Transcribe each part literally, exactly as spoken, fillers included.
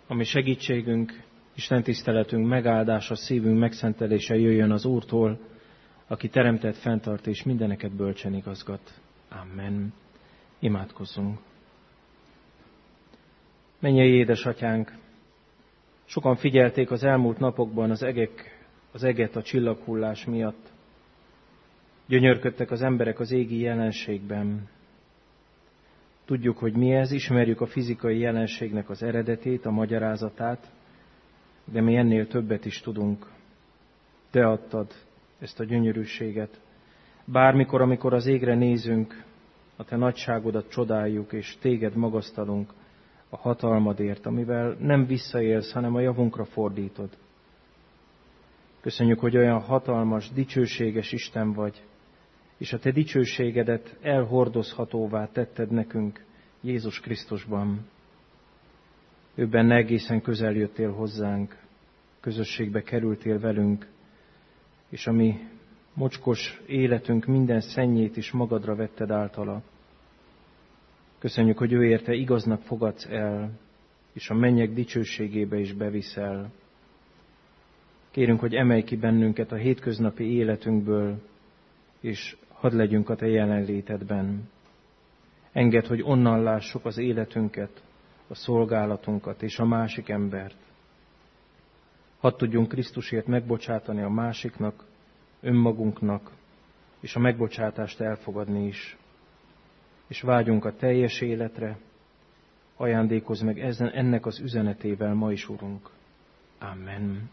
ami segítségünk, Isten tiszteletünk megáldása, szívünk megszentelése jöjjön az Úrtól, aki teremtett, fenntart és mindeneket bölcsen igazgat. Amen. Imádkozzunk. Mennyei édesatyánk, sokan figyelték az elmúlt napokban az, egek, az eget a csillaghullás miatt. Gyönyörködtek az emberek az égi jelenségben. Tudjuk, hogy mi ez, ismerjük a fizikai jelenségnek az eredetét, a magyarázatát, de mi ennél többet is tudunk. Te adtad ezt a gyönyörűséget. Bármikor, amikor az égre nézünk, a Te nagyságodat csodáljuk, és Téged magasztalunk a hatalmadért, amivel nem visszaélsz, hanem a javunkra fordítod. Köszönjük, hogy olyan hatalmas, dicsőséges Isten vagy, és a Te dicsőségedet elhordozhatóvá tetted nekünk Jézus Krisztusban. Ő benne egészen közel jöttél hozzánk, közösségbe kerültél velünk, és a mi mocskos életünk minden szennyét is magadra vetted általa. Köszönjük, hogy ő érte igaznak fogadsz el, és a mennyek dicsőségébe is beviszel. Kérünk, hogy emelj ki bennünket a hétköznapi életünkből, és hadd legyünk a Te jelenlétedben. Engedd, hogy onnan lássuk az életünket, a szolgálatunkat és a másik embert. Hadd tudjunk Krisztusért megbocsátani a másiknak, önmagunknak, és a megbocsátást elfogadni is. És vágyunk a teljes életre, ajándékozz meg ezen, ennek az üzenetével ma is, Urunk. Amen.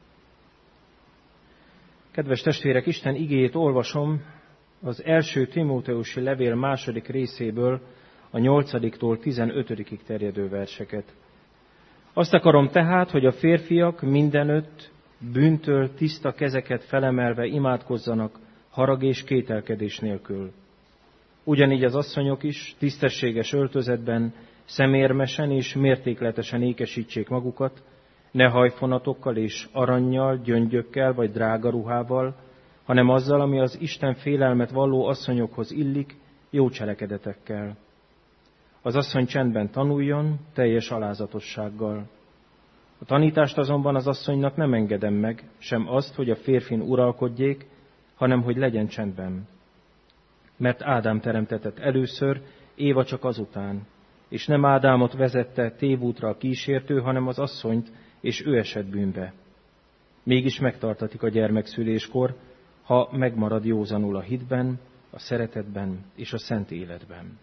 Kedves testvérek, Isten igéjét olvasom az első Timóteusi levél második részéből, a nyolcadiktól tizenötödikig terjedő verseket. Azt akarom tehát, hogy a férfiak mindenütt bűntől tiszta kezeket felemelve imádkozzanak harag és kételkedés nélkül. Ugyanígy az asszonyok is tisztességes öltözetben, szemérmesen és mértékletesen ékesítsék magukat, ne hajfonatokkal és arannyal, gyöngyökkel vagy drága ruhával, hanem azzal, ami az Isten félelmet valló asszonyokhoz illik, jó cselekedetekkel. Az asszony csendben tanuljon, teljes alázatossággal. A tanítást azonban az asszonynak nem engedem meg, sem azt, hogy a férfin uralkodjék, hanem hogy legyen csendben. Mert Ádám teremtetett először, Éva csak azután, és nem Ádámot vezette tévútra a kísértő, hanem az asszonyt, és ő esett bűnbe. Mégis megtartatik a gyermekszüléskor, ha megmarad józanul a hitben, a szeretetben és a szent életben.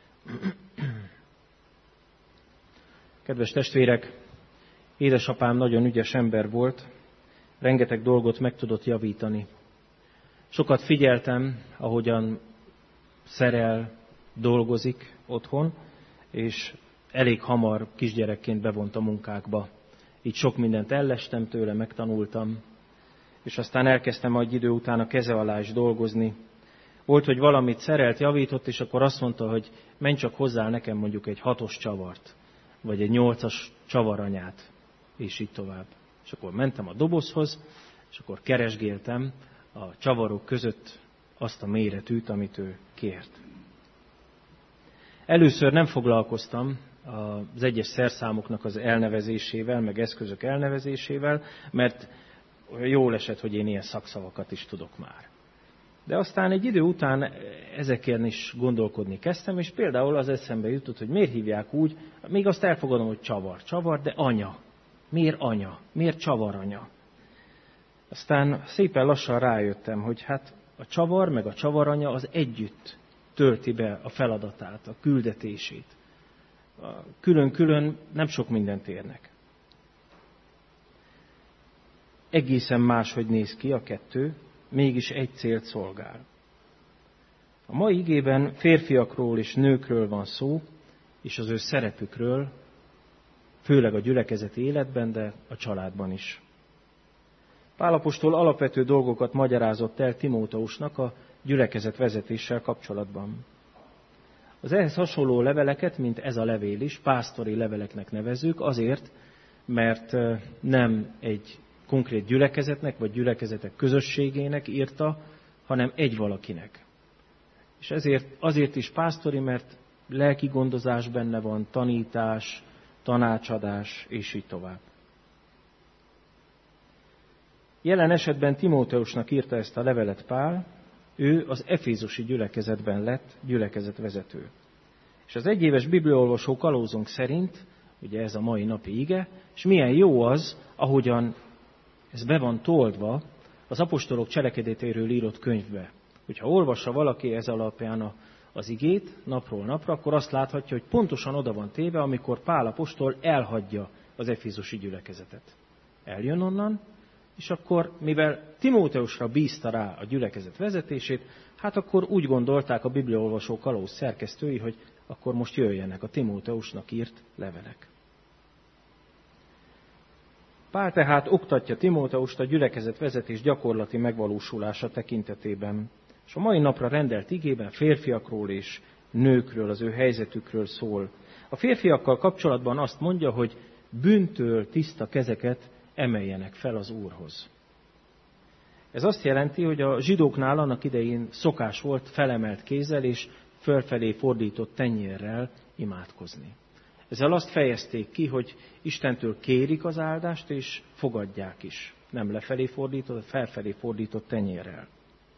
Kedves testvérek, édesapám nagyon ügyes ember volt, rengeteg dolgot meg tudott javítani. Sokat figyeltem, ahogyan szerel, dolgozik otthon, és elég hamar kisgyerekként bevont a munkákba. Így sok mindent ellestem tőle, megtanultam, és aztán elkezdtem egy idő után a keze alá is dolgozni. Volt, hogy valamit szerelt, javított, és akkor azt mondta, hogy menj csak hozzá nekem mondjuk egy hatos csavart, vagy egy nyolcas csavaranyát, és így tovább. És akkor mentem a dobozhoz, és akkor keresgéltem a csavarok között azt a méretűt, amit ő kért. Először nem foglalkoztam az egyes szerszámoknak az elnevezésével, meg eszközök elnevezésével, mert jól esett, hogy én ilyen szakszavakat is tudok már. De aztán egy idő után ezeken is gondolkodni kezdtem, és például az eszembe jutott, hogy miért hívják úgy, még azt elfogadom, hogy csavar, csavar, de anya. Miért anya? Miért csavaranya? Aztán szépen lassan rájöttem, hogy hát a csavar meg a csavaranya az együtt tölti be a feladatát, a küldetését. Külön-külön nem sok mindent érnek. Egészen máshogy néz ki a kettő, mégis egy célt szolgál. A mai igében férfiakról és nőkről van szó, és az ő szerepükről, főleg a gyülekezeti életben, de a családban is. Pál apostol alapvető dolgokat magyarázott el Timóteusnak a gyülekezet vezetéssel kapcsolatban. Az ehhez hasonló leveleket, mint ez a levél is, pásztori leveleknek nevezzük, azért, mert nem egy konkrét gyülekezetnek, vagy gyülekezetek közösségének írta, hanem egy valakinek. És ezért azért is pásztori, mert lelki gondozás benne van, tanítás, tanácsadás, és így tovább. Jelen esetben Timóteusnak írta ezt a levelet Pál, ő az efézusi gyülekezetben lett gyülekezetvezető. És az egyéves bibliaolvasó kalózunk szerint, ugye ez a mai napi ige, és milyen jó az, ahogyan ez be van toldva az apostolok cselekedetéről írott könyvbe. Hogyha olvassa valaki ez alapján a, az igét napról napra, akkor azt láthatja, hogy pontosan oda van téve, amikor Pál apostol elhagyja az efézusi gyülekezetet. Eljön onnan, és akkor, mivel Timóteusra bízta rá a gyülekezet vezetését, hát akkor úgy gondolták a bibliaolvasó kalóz szerkesztői, hogy akkor most jöjjenek a Timóteusnak írt levelek. Pál tehát oktatja Timóteust a gyülekezet vezetés gyakorlati megvalósulása tekintetében, és a mai napra rendelt igében férfiakról és nőkről, az ő helyzetükről szól. A férfiakkal kapcsolatban azt mondja, hogy bűntől tiszta kezeket emeljenek fel az Úrhoz. Ez azt jelenti, hogy a zsidóknál annak idején szokás volt felemelt kézzel és fölfelé fordított tenyérrel imádkozni. Ezzel azt fejezték ki, hogy Istentől kérik az áldást, és fogadják is. Nem lefelé fordított, felfelé fordított tenyérrel.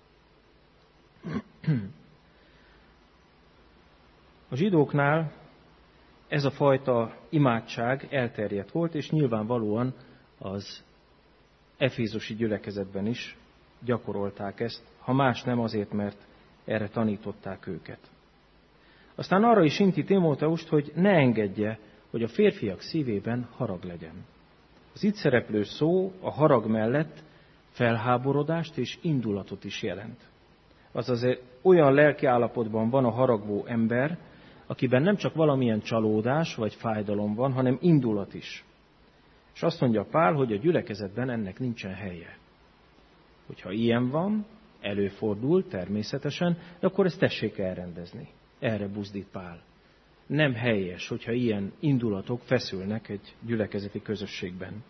A zsidóknál ez a fajta imádság elterjedt volt, és nyilvánvalóan az efézusi gyülekezetben is gyakorolták ezt, ha más nem azért, mert erre tanították őket. Aztán arra is inti Timóteust, hogy ne engedje, hogy a férfiak szívében harag legyen. Az itt szereplő szó a harag mellett felháborodást és indulatot is jelent. Azaz olyan lelkiállapotban van a haragvó ember, akiben nem csak valamilyen csalódás vagy fájdalom van, hanem indulat is. És azt mondja Pál, hogy a gyülekezetben ennek nincsen helye. Hogyha ilyen van, előfordul természetesen, de akkor ezt tessék elrendezni. Erre buzdít Pál. Nem helyes, hogyha ilyen indulatok feszülnek egy gyülekezeti közösségben.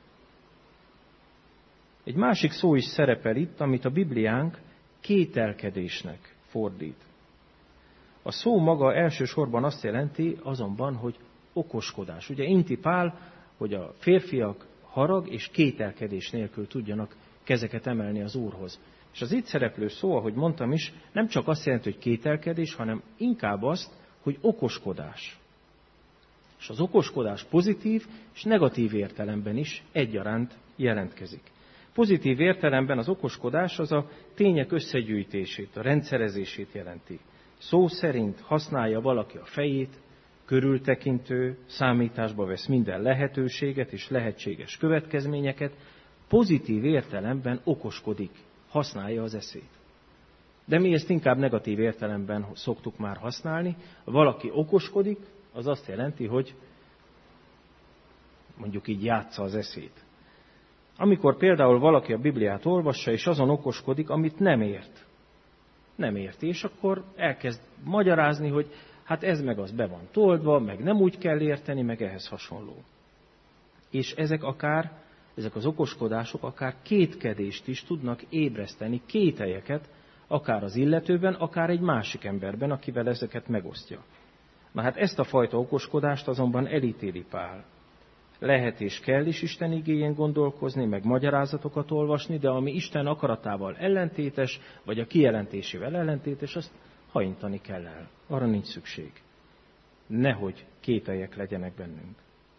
Egy másik szó is szerepel itt, amit a Bibliánk kételkedésnek fordít. A szó maga elsősorban azt jelenti azonban, hogy okoskodás. Ugye inti Pál, hogy a férfiak harag és kételkedés nélkül tudjanak kezeket emelni az Úrhoz. És az itt szereplő szó, ahogy mondtam is, nem csak azt jelenti, hogy kételkedés, hanem inkább azt, hogy okoskodás. És az okoskodás pozitív és negatív értelemben is egyaránt jelentkezik. Pozitív értelemben az okoskodás az a tények összegyűjtését, a rendszerezését jelenti. Szó szerint használja valaki a fejét, körültekintő, számításba vesz minden lehetőséget és lehetséges következményeket, pozitív értelemben okoskodik, használja az eszét. De mi ezt inkább negatív értelemben szoktuk már használni. Ha valaki okoskodik, az azt jelenti, hogy mondjuk így játsza az eszét. Amikor például valaki a Bibliát olvassa, és azon okoskodik, amit nem ért. Nem érti, és akkor elkezd magyarázni, hogy hát ez meg az be van toldva, meg nem úgy kell érteni, meg ehhez hasonló. És ezek akár, ezek az okoskodások akár kétkedést is tudnak ébreszteni, kételyeket, akár az illetőben, akár egy másik emberben, akivel ezeket megosztja. Na hát ezt a fajta okoskodást azonban elítéli Pál. Lehet és kell is Isten igéjén gondolkozni, meg magyarázatokat olvasni, de ami Isten akaratával ellentétes, vagy a kijelentésével ellentétes, azt hajintani kell el. Arra nincs szükség. Nehogy kételyek legyenek bennünk.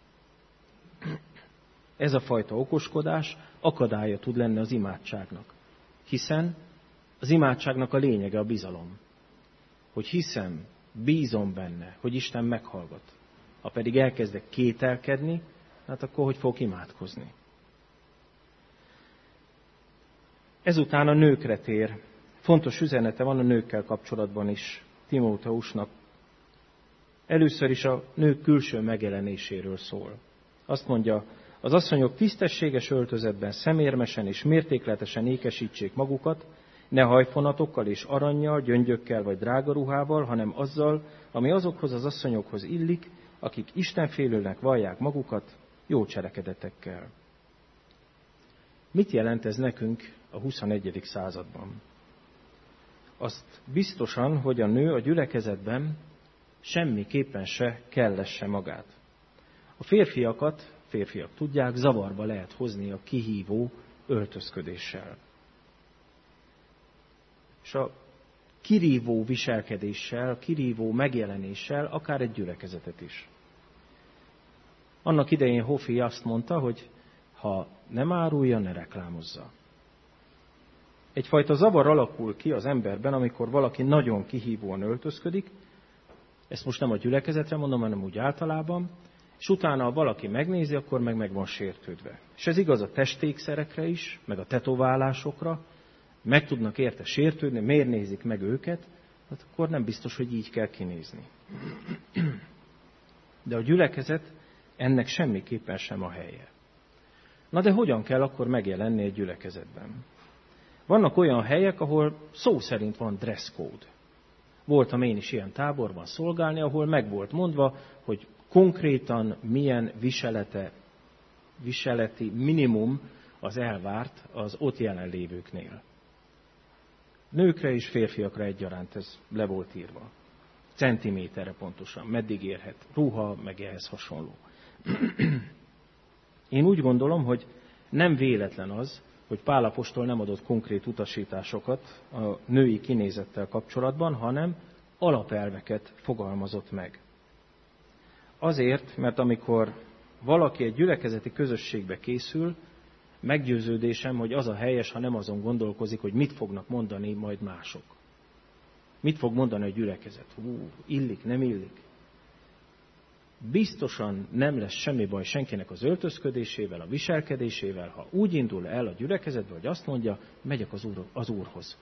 Ez a fajta okoskodás akadálya tud lenni az imádságnak. Hiszen az imádságnak a lényege a bizalom. Hogy hiszem, bízom benne, hogy Isten meghallgat. Ha pedig elkezdek kételkedni, hát akkor hogy fogok imádkozni? Ezután a nőkre tér. Fontos üzenete van a nőkkel kapcsolatban is Timóteusnak. Először is a nők külső megjelenéséről szól. Azt mondja, az asszonyok tisztességes öltözetben szemérmesen és mértékletesen ékesítsék magukat, ne hajfonatokkal és arannyal, gyöngyökkel vagy drága ruhával, hanem azzal, ami azokhoz az asszonyokhoz illik, akik istenfélőnek vallják magukat, jó cselekedetekkel. Mit jelent ez nekünk a huszonegyedik században? Azt biztosan, hogy a nő a gyülekezetben semmiképpen se kellesse magát. A férfiakat, férfiak tudják, zavarba lehet hozni a kihívó öltözködéssel. És a kirívó viselkedéssel, a kirívó megjelenéssel, akár egy gyülekezetet is. Annak idején Hofi azt mondta, hogy ha nem árulja, ne reklámozza. Egyfajta zavar alakul ki az emberben, amikor valaki nagyon kihívóan öltözködik, ezt most nem a gyülekezetre mondom, hanem úgy általában, és utána, ha valaki megnézi, akkor meg meg van sértődve. És ez igaz a testékszerekre is, meg a tetoválásokra, meg tudnak érte sértődni, miért nézik meg őket, hát akkor nem biztos, hogy így kell kinézni. De a gyülekezet ennek semmiképpen sem a helye. Na de hogyan kell akkor megjelenni egy gyülekezetben? Vannak olyan helyek, ahol szó szerint van dress code. Voltam én is ilyen táborban szolgálni, ahol meg volt mondva, hogy konkrétan milyen viselete, viseleti minimum az elvárt az ott jelenlévőknél. Nőkre és férfiakra egyaránt ez le volt írva. Centiméterre pontosan, meddig érhet ruha, meg ehhez hasonló. Én úgy gondolom, hogy nem véletlen az, hogy Pál apostol nem adott konkrét utasításokat a női kinézettel kapcsolatban, hanem alapelveket fogalmazott meg. Azért, mert amikor valaki egy gyülekezeti közösségbe készül, meggyőződésem, hogy az a helyes, ha nem azon gondolkozik, hogy mit fognak mondani majd mások. Mit fog mondani a gyülekezet? Hú, illik, nem illik. Biztosan nem lesz semmi baj senkinek az öltözködésével, a viselkedésével, ha úgy indul el a gyülekezetbe, hogy azt mondja, megyek az, úr, az Úrhoz.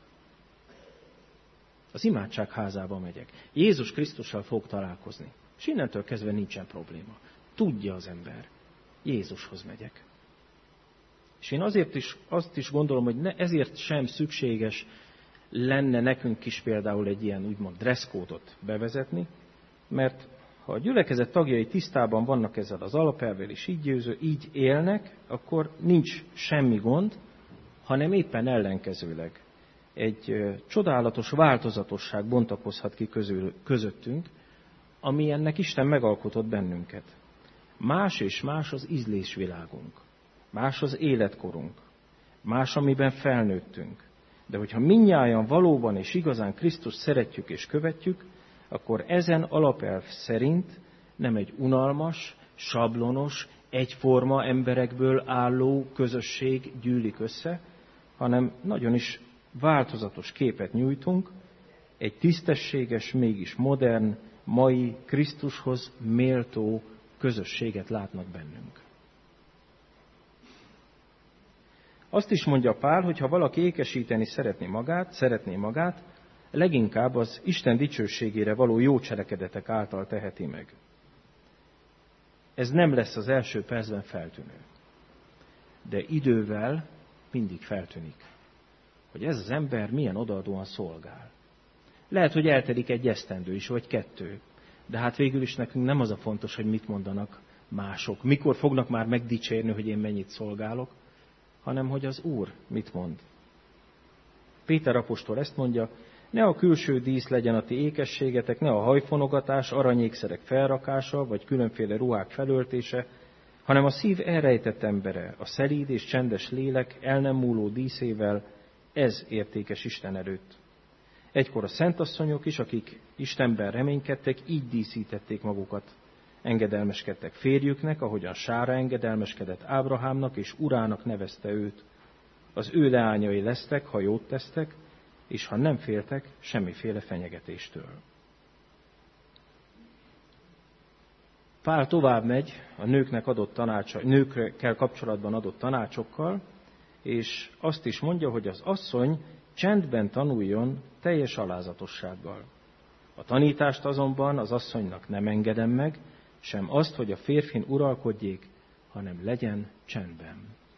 Az imádság házába megyek. Jézus Krisztussal fog találkozni. És innentől kezdve nincsen probléma. Tudja az ember. Jézushoz megyek. És én azért is, azt is gondolom, hogy ne, ezért sem szükséges lenne nekünk is például egy ilyen úgymond dresszkódot bevezetni, mert ha a gyülekezet tagjai tisztában vannak ezzel az alapelvvel, és így, győző, így élnek, akkor nincs semmi gond, hanem éppen ellenkezőleg. Egy csodálatos változatosság bontakozhat ki közül, közöttünk, ami ennek Isten megalkotott bennünket. Más és más az ízlésvilágunk, más az életkorunk, más, amiben felnőttünk. De hogyha mindnyájan valóban és igazán Krisztust szeretjük és követjük, akkor ezen alapelv szerint nem egy unalmas, sablonos, egyforma emberekből álló közösség gyűlik össze, hanem nagyon is változatos képet nyújtunk, egy tisztességes, mégis modern, mai Krisztushoz méltó közösséget látnak bennünk. Azt is mondja Pál, hogy ha valaki ékesíteni szeretné magát, szeretné magát, leginkább az Isten dicsőségére való jó cselekedetek által teheti meg. Ez nem lesz az első percben feltűnő. De idővel mindig feltűnik, hogy ez az ember milyen odaadóan szolgál. Lehet, hogy eltelik egy esztendő is, vagy kettő. De hát végül is nekünk nem az a fontos, hogy mit mondanak mások. Mikor fognak már megdicsérni, hogy én mennyit szolgálok, hanem hogy az Úr mit mond. Péter apostol ezt mondja, ne a külső dísz legyen a ti ékességetek, ne a hajfonogatás, aranyékszerek felrakása, vagy különféle ruhák felöltése, hanem a szív elrejtett embere, a szelíd és csendes lélek el nem múló díszével, ez értékes Isten előtt. Egykor a szentasszonyok is, akik Istenben reménykedtek, így díszítették magukat. Engedelmeskedtek férjüknek, ahogyan Sára engedelmeskedett Ábrahámnak, és urának nevezte őt. Az ő leányai lesztek, ha jót tesztek, és ha nem féltek semmiféle fenyegetéstől. Pál tovább megy a nőknek adott tanácsa, nőkkel kapcsolatban adott tanácsokkal, és azt is mondja, hogy az asszony csendben tanuljon teljes alázatossággal. A tanítást azonban az asszonynak nem engedem meg, sem azt, hogy a férfin uralkodjék, hanem legyen csendben.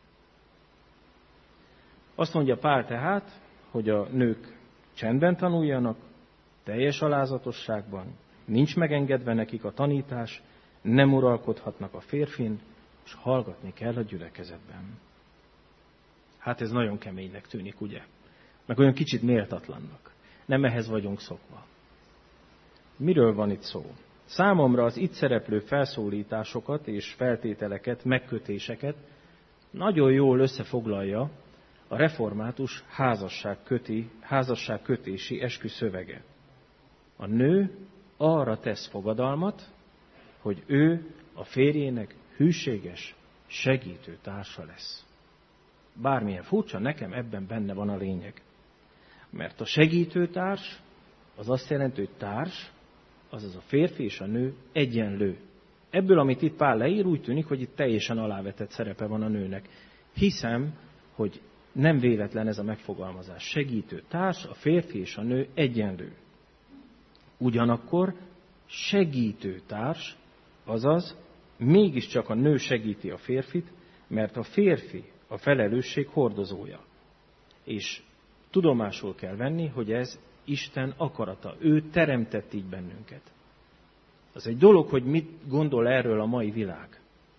Azt mondja Pál tehát, hogy a nők csendben tanuljanak, teljes alázatosságban, nincs megengedve nekik a tanítás, nem uralkodhatnak a férfin, és hallgatni kell a gyülekezetben. Hát ez nagyon keménynek tűnik, ugye? Meg olyan kicsit méltatlannak. Nem ehhez vagyunk szokva. Miről van itt szó? Számomra az itt szereplő felszólításokat és feltételeket, megkötéseket nagyon jól összefoglalja a református házasságköti, házasságkötési eskü szövege. A nő arra tesz fogadalmat, hogy ő a férjének hűséges, segítő társa lesz. Bármilyen furcsa, nekem ebben benne van a lényeg. Mert a segítőtárs az azt jelenti, hogy társ, azaz a férfi és a nő egyenlő. Ebből, amit itt Pál leír, úgy tűnik, hogy itt teljesen alávetett szerepe van a nőnek. Hiszem, hogy nem véletlen ez a megfogalmazás. Segítő társ, a férfi és a nő egyenlő. Ugyanakkor segítő társ, azaz mégiscsak a nő segíti a férfit, mert a férfi a felelősség hordozója. És tudomásul kell venni, hogy ez Isten akarata. Ő teremtett így bennünket. Az egy dolog, hogy mit gondol erről a mai világ.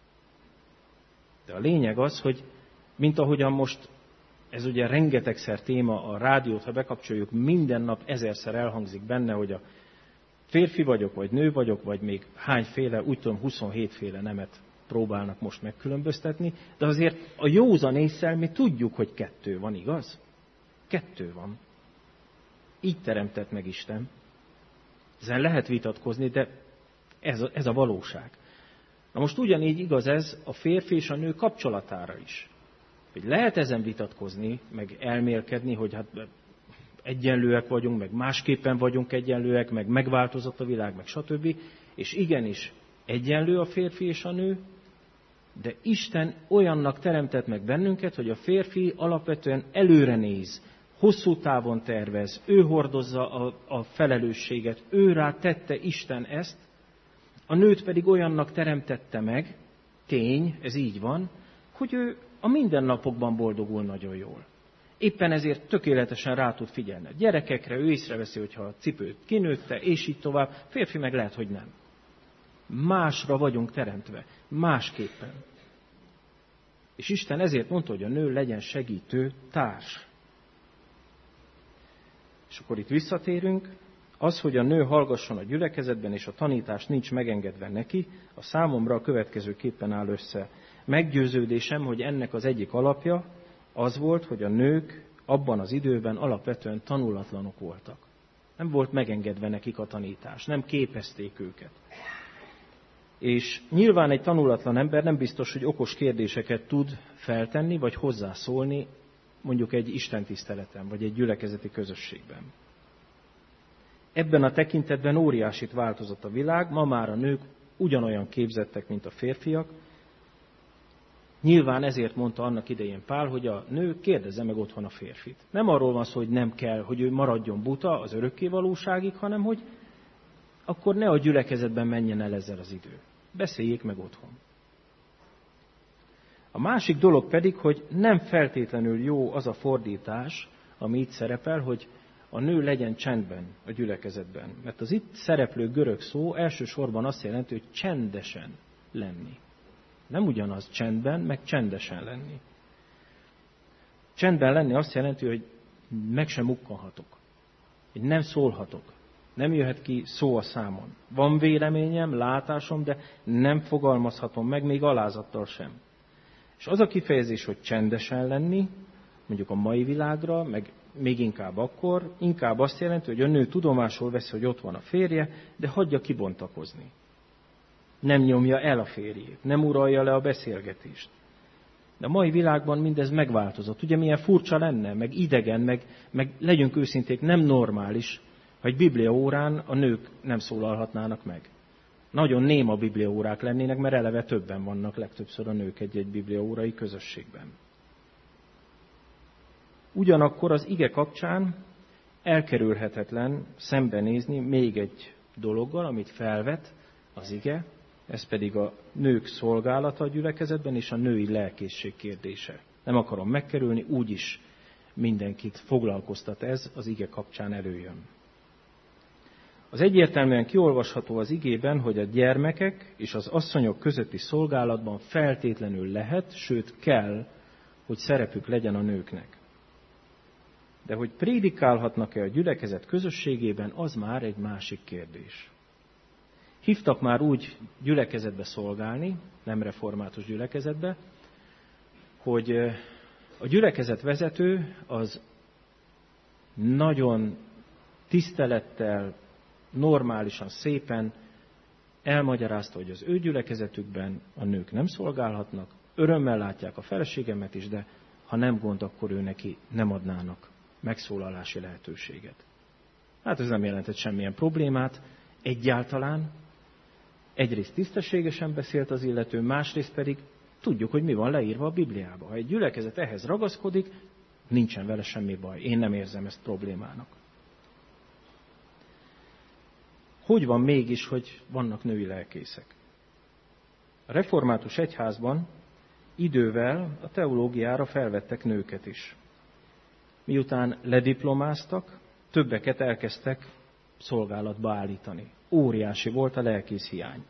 De a lényeg az, hogy mint ahogyan most, ez ugye rengetegszer téma a rádiót, ha bekapcsoljuk, minden nap ezerszer elhangzik benne, hogy a férfi vagyok, vagy nő vagyok, vagy még hányféle, úgy tudom, huszonhét féle nemet próbálnak most megkülönböztetni, de azért a józan ésszel mi tudjuk, hogy kettő van, igaz? Kettő van. Így teremtett meg Isten. Ezen lehet vitatkozni, de ez a, ez a valóság. Na most ugyanígy igaz ez a férfi és a nő kapcsolatára is. Hogy lehet ezen vitatkozni, meg elmélkedni, hogy hát egyenlőek vagyunk, meg másképpen vagyunk egyenlőek, meg megváltozott a világ, meg stb. És igenis egyenlő a férfi és a nő, de Isten olyannak teremtett meg bennünket, hogy a férfi alapvetően előre néz, hosszú távon tervez, ő hordozza a, a felelősséget, ő rá tette Isten ezt, a nőt pedig olyannak teremtette meg, tény, ez így van, hogy ő a mindennapokban boldogul nagyon jól. Éppen ezért tökéletesen rá tud figyelni a gyerekekre, ő észreveszi, hogyha a cipőt kinőtte, és így tovább, férfi meg lehet, hogy nem. Másra vagyunk teremtve, másképpen. És Isten ezért mondta, hogy a nő legyen segítő társ. És akkor itt visszatérünk, az, hogy a nő hallgasson a gyülekezetben, és a tanítás nincs megengedve neki, a számomra a következőképpen áll össze. Meggyőződésem, hogy ennek az egyik alapja az volt, hogy a nők abban az időben alapvetően tanulatlanok voltak. Nem volt megengedve nekik a tanítás, nem képezték őket. És nyilván egy tanulatlan ember nem biztos, hogy okos kérdéseket tud feltenni, vagy hozzászólni mondjuk egy istentiszteleten, vagy egy gyülekezeti közösségben. Ebben a tekintetben óriásit változott a világ, ma már a nők ugyanolyan képzettek, mint a férfiak. Nyilván ezért mondta annak idején Pál, hogy a nő kérdezze meg otthon a férfit. Nem arról van szó, hogy nem kell, hogy ő maradjon buta az örökké valóságig, hanem hogy akkor ne a gyülekezetben menjen el ezzel az idő. Beszéljék meg otthon. A másik dolog pedig, hogy nem feltétlenül jó az a fordítás, ami itt szerepel, hogy a nő legyen csendben a gyülekezetben. Mert az itt szereplő görög szó elsősorban azt jelenti, hogy csendesen lenni. Nem ugyanaz csendben, meg csendesen lenni. Csendben lenni azt jelenti, hogy meg sem mukkanhatok. Hogy nem szólhatok. Nem jöhet ki szó a számon. Van véleményem, látásom, de nem fogalmazhatom meg, még alázattal sem. És az a kifejezés, hogy csendesen lenni, mondjuk a mai világra, meg még inkább akkor, inkább azt jelenti, hogy a nő tudomásul veszi, hogy ott van a férje, de hagyja kibontakozni. Nem nyomja el a férjét, nem uralja le a beszélgetést. De a mai világban mindez megváltozott. Ugye milyen furcsa lenne, meg idegen, meg, meg legyünk őszinték, nem normális, ha egy bibliaórán a nők nem szólalhatnának meg. Nagyon néma bibliaórák lennének, mert eleve többen vannak legtöbbször a nők egy-egy bibliaórai közösségben. Ugyanakkor az ige kapcsán elkerülhetetlen szembenézni még egy dologgal, amit felvet az ige, ez pedig a nők szolgálata a gyülekezetben és a női lelkészség kérdése. Nem akarom megkerülni, úgyis mindenkit foglalkoztat ez, az ige kapcsán előjön. Az egyértelműen kiolvasható az igében, hogy a gyermekek és az asszonyok közötti szolgálatban feltétlenül lehet, sőt kell, hogy szerepük legyen a nőknek. De hogy prédikálhatnak-e a gyülekezet közösségében, az már egy másik kérdés. Hívtak már úgy gyülekezetbe szolgálni, nem református gyülekezetbe, hogy a gyülekezet vezető az nagyon tisztelettel, normálisan, szépen elmagyarázta, hogy az ő gyülekezetükben a nők nem szolgálhatnak, örömmel látják a feleségemet is, de ha nem gond, akkor ő neki nem adnának megszólalási lehetőséget. Hát ez nem jelentett semmilyen problémát, egyáltalán. Egyrészt tisztességesen beszélt az illető, másrészt pedig tudjuk, hogy mi van leírva a Bibliában. Ha egy gyülekezet ehhez ragaszkodik, nincsen vele semmi baj. Én nem érzem ezt problémának. Hogy van mégis, hogy vannak női lelkészek? A református egyházban idővel a teológiára felvettek nőket is. Miután lediplomáztak, többeket elkezdtek szolgálatba állítani. Óriási volt a lelkész hiány.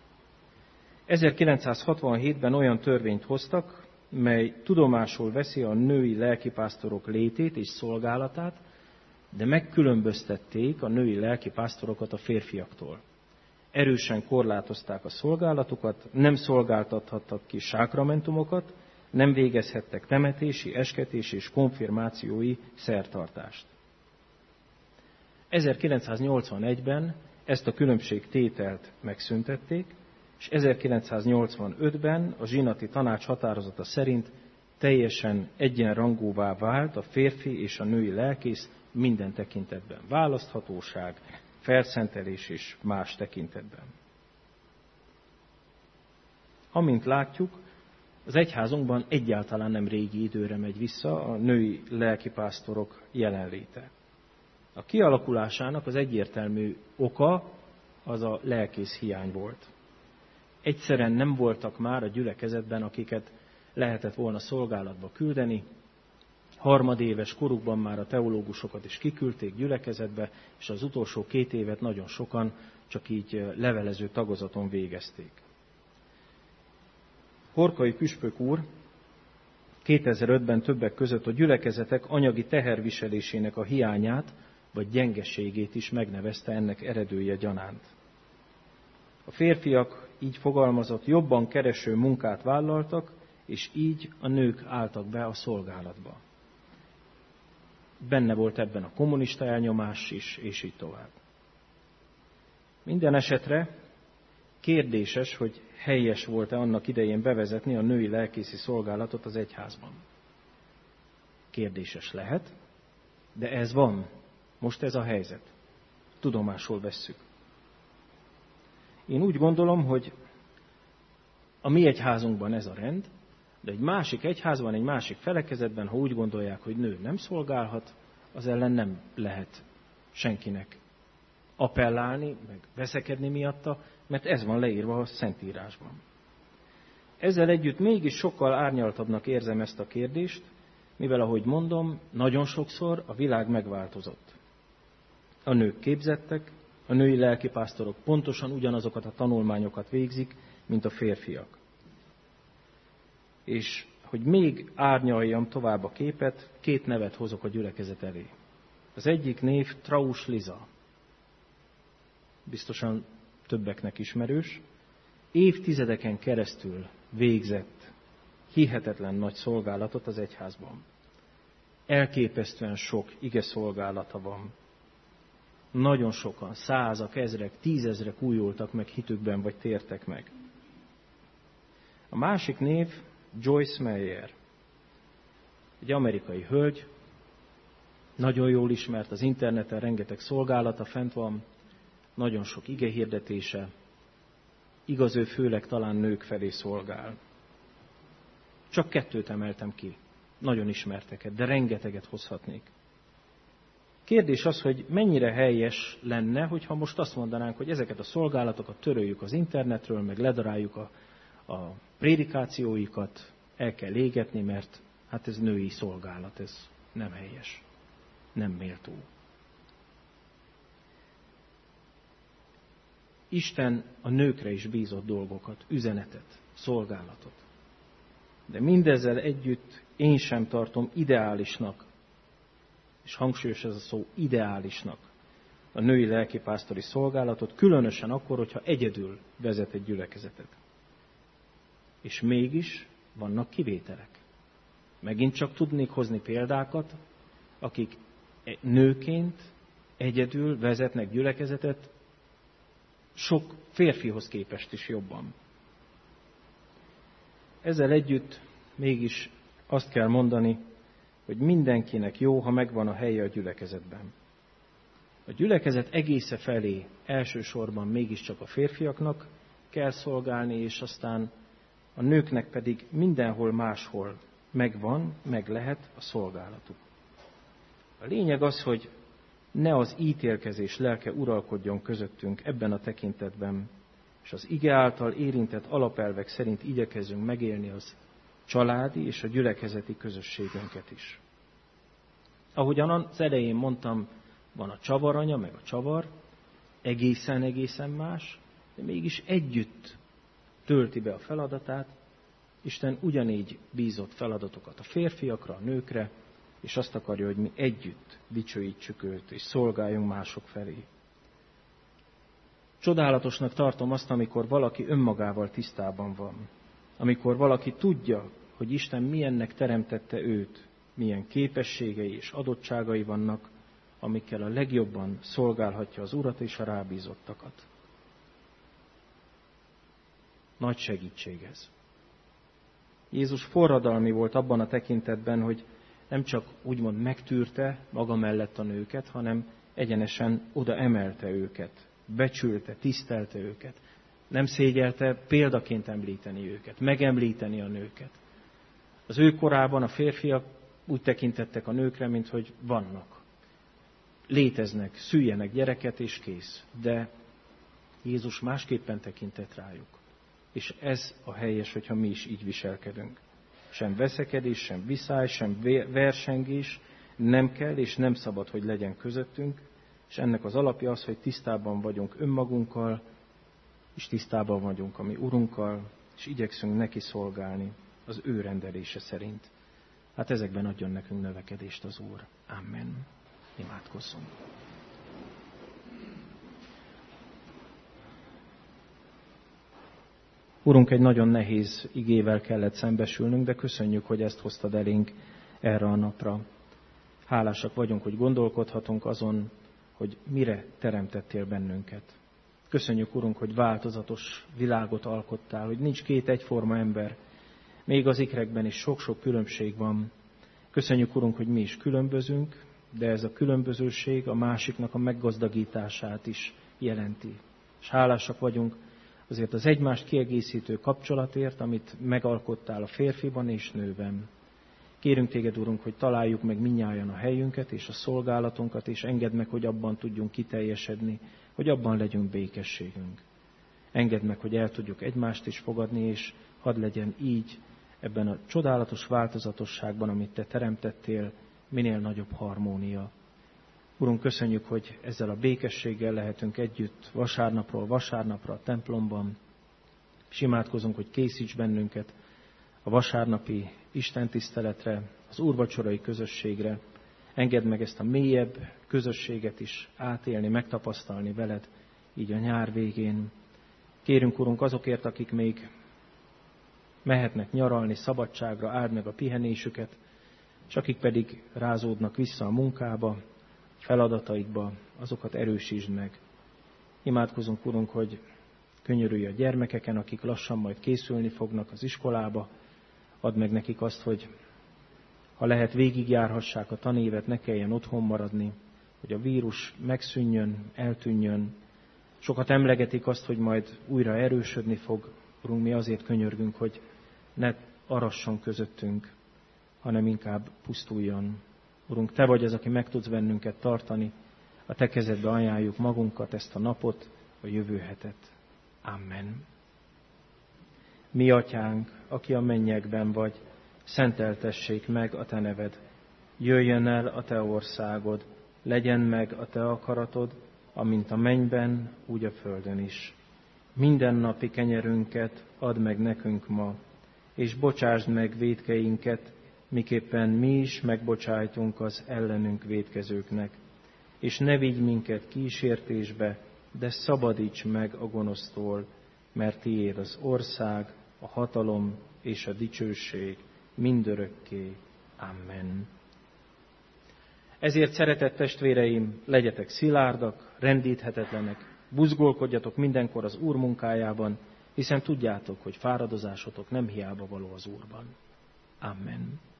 ezerkilencszázhatvanhétben olyan törvényt hoztak, mely tudomásul veszi a női lelkipásztorok létét és szolgálatát, de megkülönböztették a női lelkipásztorokat a férfiaktól. Erősen korlátozták a szolgálatukat, nem szolgáltathattak ki sákramentumokat, nem végezhettek temetési, esketési és konfirmációi szertartást. ezerkilencszáznyolcvanegyben ezt a különbségtételt megszüntették, és ezerkilencszáznyolcvanötben a zsinati tanács határozata szerint teljesen egyenrangúvá vált a férfi és a női lelkész minden tekintetben. Választhatóság, felszentelés és más tekintetben. Amint látjuk, az egyházunkban egyáltalán nem régi időre megy vissza a női lelkipásztorok jelenléte. A kialakulásának az egyértelmű oka az a lelkész hiány volt. Egyszerűen nem voltak már a gyülekezetben, akiket lehetett volna szolgálatba küldeni. Harmadéves korukban már a teológusokat is kiküldték gyülekezetbe, és az utolsó két évet nagyon sokan csak így levelező tagozaton végezték. Horkai püspök úr kétezer-ötben többek között a gyülekezetek anyagi teherviselésének a hiányát vagy gyengeségét is megnevezte ennek eredője gyanánt. A férfiak, így fogalmazott, jobban kereső munkát vállaltak, és így a nők álltak be a szolgálatba. Benne volt ebben a kommunista elnyomás is, és így tovább. Minden esetre kérdéses, hogy helyes volt-e annak idején bevezetni a női lelkészi szolgálatot az egyházban. Kérdéses lehet, de ez van. Most ez a helyzet. Tudomásul vesszük. Én úgy gondolom, hogy a mi egyházunkban ez a rend, de egy másik egyházban, egy másik felekezetben, ha úgy gondolják, hogy nő nem szolgálhat, az ellen nem lehet senkinek appellálni, meg veszekedni miatta, mert ez van leírva a Szentírásban. Ezzel együtt mégis sokkal árnyaltabbnak érzem ezt a kérdést, mivel, ahogy mondom, nagyon sokszor a világ megváltozott. A nők képzettek, a női lelkipásztorok pontosan ugyanazokat a tanulmányokat végzik, mint a férfiak. És hogy még árnyaljam tovább a képet, két nevet hozok a gyülekezet elé. Az egyik név Traus Liza. Biztosan többeknek ismerős. Évtizedeken keresztül végzett hihetetlen nagy szolgálatot az egyházban. Elképesztően sok ige szolgálata van. Nagyon sokan, százak, ezrek, tízezrek újultak meg hitükben, vagy tértek meg. A másik név Joyce Meyer. Egy amerikai hölgy, nagyon jól ismert, az interneten rengeteg szolgálata fent van, nagyon sok ige hirdetése, igaz, ő főleg talán nők felé szolgál. Csak kettőt emeltem ki, nagyon ismerteket, de rengeteget hozhatnék. Kérdés az, hogy mennyire helyes lenne, hogyha most azt mondanánk, hogy ezeket a szolgálatokat töröljük az internetről, meg ledaráljuk a, a prédikációikat, el kell égetni, mert hát ez női szolgálat, ez nem helyes, nem méltó. Isten a nőkre is bízott dolgokat, üzenetet, szolgálatot. De mindezzel együtt én sem tartom ideálisnak, és hangsúlyos ez a szó, ideálisnak, a női lelkipásztori szolgálatot, különösen akkor, hogyha egyedül vezet egy gyülekezetet. És mégis vannak kivételek. Megint csak tudnék hozni példákat, akik nőként egyedül vezetnek gyülekezetet, sok férfihoz képest is jobban. Ezzel együtt mégis azt kell mondani, hogy mindenkinek jó, ha megvan a helye a gyülekezetben. A gyülekezet egésze felé elsősorban mégiscsak a férfiaknak kell szolgálni, és aztán a nőknek pedig mindenhol máshol megvan, meg lehet a szolgálatuk. A lényeg az, hogy ne az ítélkezés lelke uralkodjon közöttünk ebben a tekintetben, és az ige által érintett alapelvek szerint igyekezzünk megélni az családi és a gyülekezeti közösségünket is. Ahogyan az elején mondtam, van a csavaranya, meg a csavar, egészen-egészen más, de mégis együtt tölti be a feladatát. Isten ugyanígy bízott feladatokat a férfiakra, a nőkre, és azt akarja, hogy mi együtt dicsőítsük őt, és szolgáljunk mások felé. Csodálatosnak tartom azt, amikor valaki önmagával tisztában van. Amikor valaki tudja, hogy Isten milyennek teremtette őt, milyen képességei és adottságai vannak, amikkel a legjobban szolgálhatja az Urat és a rábízottakat. Nagy segítség ez. Jézus forradalmi volt abban a tekintetben, hogy nem csak úgymond megtűrte maga mellett a nőket, hanem egyenesen oda emelte őket, becsülte, tisztelte őket. Nem szégyelte példaként említeni őket, megemlíteni a nőket. Az ő korában a férfiak úgy tekintettek a nőkre, mint hogy vannak. Léteznek, szüljenek gyereket, és kész. De Jézus másképpen tekintett rájuk. És ez a helyes, hogyha mi is így viselkedünk. Sem veszekedés, sem viszály, sem versengés nem kell és nem szabad, hogy legyen közöttünk, és ennek az alapja az, hogy tisztában vagyunk önmagunkkal, és tisztában vagyunk a mi Urunkkal, és igyekszünk neki szolgálni az ő rendelése szerint. Hát ezekben adjon nekünk növekedést az Úr. Amen. Imádkozzunk. Urunk, egy nagyon nehéz igével kellett szembesülnünk, de köszönjük, hogy ezt hoztad elénk erre a napra. Hálásak vagyunk, hogy gondolkodhatunk azon, hogy mire teremtettél bennünket. Köszönjük, Urunk, hogy változatos világot alkottál, hogy nincs két egyforma ember. Még az ikrekben is sok-sok különbség van. Köszönjük, Urunk, hogy mi is különbözünk, de ez a különbözőség a másiknak a meggazdagítását is jelenti. És hálásak vagyunk azért az egymást kiegészítő kapcsolatért, amit megalkottál a férfiban és nőben. Kérünk téged, Urunk, hogy találjuk meg mindnyájan a helyünket és a szolgálatunkat, és engedd meg, hogy abban tudjunk kiteljesedni, hogy abban legyünk békességünk. Engedd meg, hogy el tudjuk egymást is fogadni, és hadd legyen így ebben a csodálatos változatosságban, amit te teremtettél, minél nagyobb harmónia. Urunk, köszönjük, hogy ezzel a békességgel lehetünk együtt vasárnapról vasárnapra a templomban, és imádkozunk, hogy készíts bennünket a vasárnapi istentiszteletre, az úrvacsorai közösségre. Engedd meg ezt a mélyebb közösséget is átélni, megtapasztalni veled, így a nyár végén. Kérünk, Urunk, azokért, akik még mehetnek nyaralni, szabadságra, áld meg a pihenésüket, és akik pedig rázódnak vissza a munkába, feladataikba, azokat erősítsd meg. Imádkozunk, Urunk, hogy könyörülj a gyermekeken, akik lassan majd készülni fognak az iskolába. Add meg nekik azt, hogy ha lehet, végigjárhassák a tanévet, ne kelljen otthon maradni, hogy a vírus megszűnjön, eltűnjön. Sokat emlegetik azt, hogy majd újra erősödni fog. Urunk, mi azért könyörgünk, hogy ne arasson közöttünk, hanem inkább pusztuljon. Urunk, te vagy az, aki meg tudsz bennünket tartani. A te kezedbe ajánljuk magunkat, ezt a napot, a jövő hetet. Amen. Mi atyánk, aki a mennyekben vagy, szenteltessék meg a te neved. Jöjjön el a te országod, legyen meg a te akaratod, amint a mennyben, úgy a földön is. Mindennapi kenyerünket add meg nekünk ma, és bocsásd meg vétkeinket, miképpen mi is megbocsájtunk az ellenünk vétkezőknek. és ne vigy minket kísértésbe, de szabadíts meg a gonosztól, mert tiéd az ország, a hatalom és a dicsőség mindörökké. Amen. Ezért, szeretett testvéreim, legyetek szilárdak, rendíthetetlenek, buzgolkodjatok mindenkor az Úr munkájában, hiszen tudjátok, hogy fáradozásotok nem hiába való az Úrban. Amen.